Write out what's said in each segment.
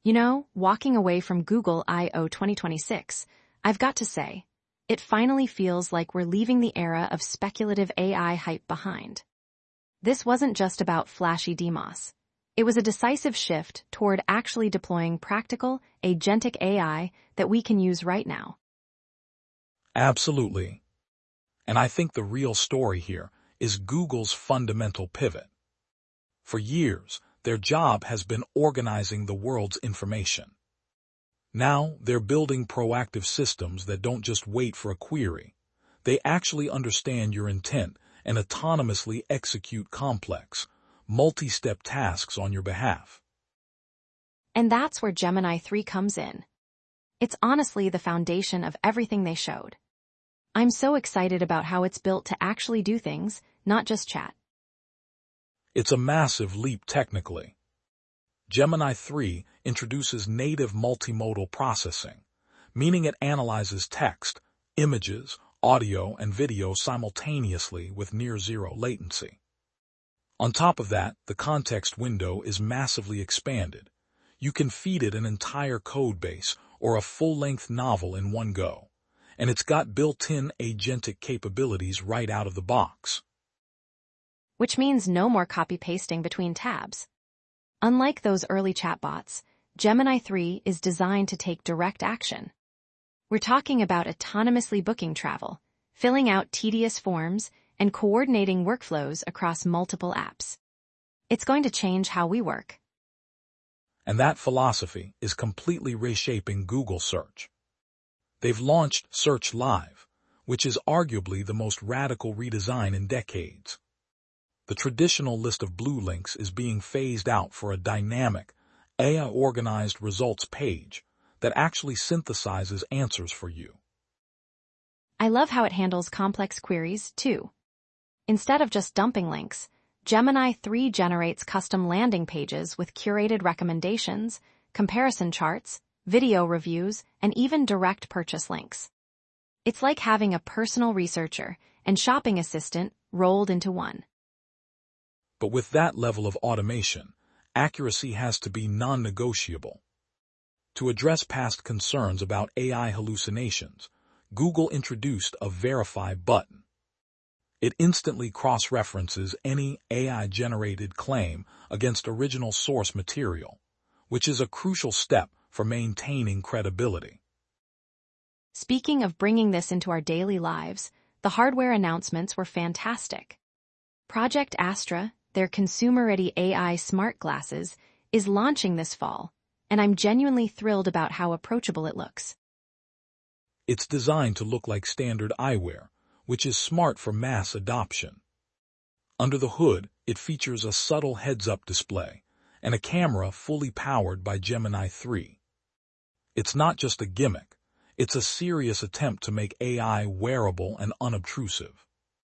Walking away from Google I/O 2026, I've got to say, it finally feels like we're leaving the era of speculative AI hype behind. This wasn't just about flashy demos. It was a decisive shift toward actually deploying practical, agentic AI that we can use right now. Absolutely. And I think the real story here is Google's fundamental pivot. For years, their job has been organizing the world's information. Now, they're building proactive systems that don't just wait for a query. They actually understand your intent and autonomously execute complex, multi-step tasks on your behalf. And that's where Gemini 3 comes in. It's honestly the foundation of everything they showed. I'm so excited about how it's built to actually do things, not just chat. It's a massive leap technically. Gemini 3 introduces native multimodal processing, meaning it analyzes text, images, audio, and video simultaneously with near-zero latency. On top of that, the context window is massively expanded. You can feed it an entire code base or a full-length novel in one go, and it's got built-in agentic capabilities right out of the box. Which means no more copy-pasting between tabs. Unlike those early chatbots, Gemini 3 is designed to take direct action. We're talking about autonomously booking travel, filling out tedious forms, and coordinating workflows across multiple apps. It's going to change how we work. And that philosophy is completely reshaping Google Search. They've launched Search Live, which is arguably the most radical redesign in decades. The traditional list of blue links is being phased out for a dynamic, AI-organized results page that actually synthesizes answers for you. I love how it handles complex queries, too. Instead of just dumping links, Gemini 3 generates custom landing pages with curated recommendations, comparison charts, video reviews, and even direct purchase links. It's like having a personal researcher and shopping assistant rolled into one. But with that level of automation, accuracy has to be non-negotiable. To address past concerns about AI hallucinations, Google introduced a Verify button. It instantly cross-references any AI-generated claim against original source material, which is a crucial step for maintaining credibility. Speaking of bringing this into our daily lives, the hardware announcements were fantastic. Project Astra, their consumer-ready AI smart glasses, is launching this fall, and I'm genuinely thrilled about how approachable it looks. It's designed to look like standard eyewear, which is smart for mass adoption. Under the hood, it features a subtle heads-up display and a camera fully powered by Gemini 3. It's not just a gimmick, it's a serious attempt to make AI wearable and unobtrusive.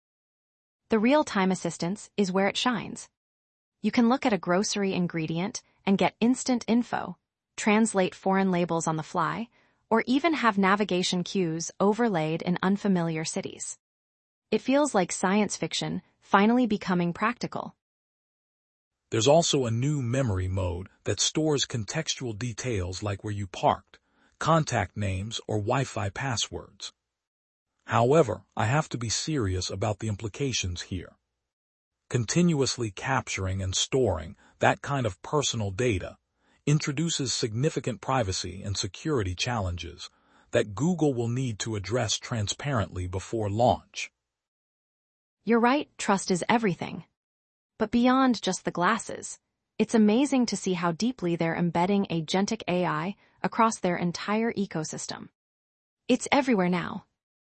The real-time assistance is where it shines. You can look at a grocery ingredient and get instant info, translate foreign labels on the fly, or even have navigation cues overlaid in unfamiliar cities. It feels like science fiction finally becoming practical. There's also a new memory mode that stores contextual details like where you parked, contact names, or Wi-Fi passwords. However, I have to be serious about the implications here. Continuously capturing and storing that kind of personal data introduces significant privacy and security challenges that Google will need to address transparently before launch. You're right, trust is everything. But beyond just the glasses, it's amazing to see how deeply they're embedding agentic AI across their entire ecosystem. It's everywhere now.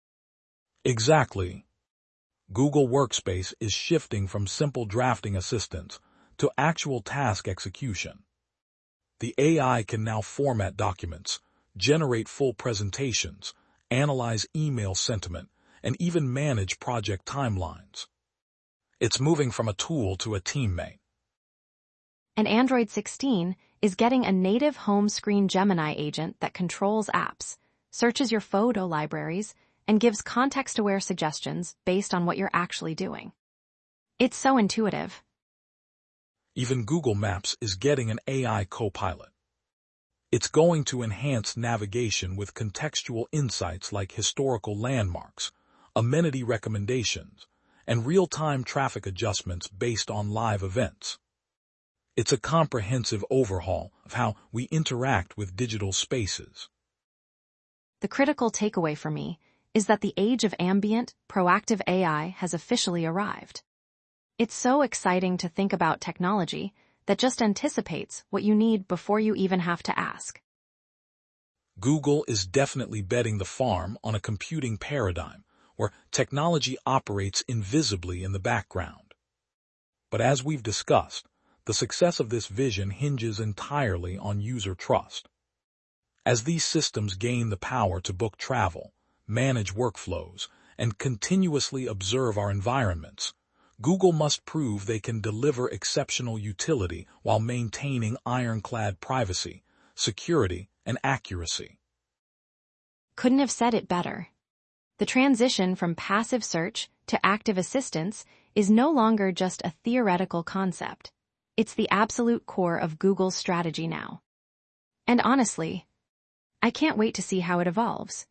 Exactly. Google Workspace is shifting from simple drafting assistance to actual task execution. The AI can now format documents, generate full presentations, analyze email sentiment, and even manage project timelines. It's moving from a tool to a teammate. And Android 16 is getting a native home screen Gemini agent that controls apps, searches your photo libraries, and gives context-aware suggestions based on what you're actually doing. It's so intuitive. Even Google Maps is getting an AI co-pilot. It's going to enhance navigation with contextual insights like historical landmarks, amenity recommendations, and real-time traffic adjustments based on live events. It's a comprehensive overhaul of how we interact with digital spaces. The critical takeaway for me is that the age of ambient, proactive AI has officially arrived. It's so exciting to think about technology that just anticipates what you need before you even have to ask. Google is definitely betting the farm on a computing paradigm where technology operates invisibly in the background. But as we've discussed, the success of this vision hinges entirely on user trust. As these systems gain the power to book travel, manage workflows, and continuously observe our environments, Google must prove they can deliver exceptional utility while maintaining ironclad privacy, security, and accuracy. Couldn't have said it better. The transition from passive search to active assistance is no longer just a theoretical concept. It's the absolute core of Google's strategy now. And honestly, I can't wait to see how it evolves.